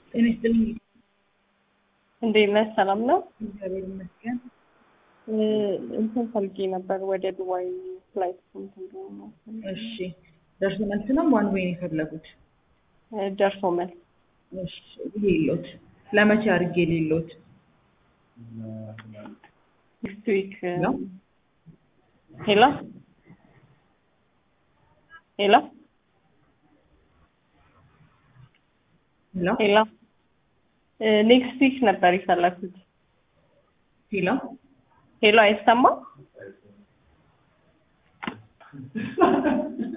ጤና ይስጥልኝ። እንዴት ነህ? ሰላም ነው? እግዚአብሔር ይመስገን። እንትን ፈልጌ ነበር ወደ ዱባይ ፍላይት ስንት እንደሆነ። እሺ፣ ደርሶ መልስ ነው ዋን ዌይ ነው የፈለጉት? ደርሶ መልስ። እሺ፣ ሌሎት ለመቼ አድርጌ ሌሎት ኔክስት ዊክ ነው? ሄሎ ሄሎ ሄሎ ሄሎ ኔክስት ዊክ ነበር የፈለኩት። ሄሎ ሄሎ አይሰማም?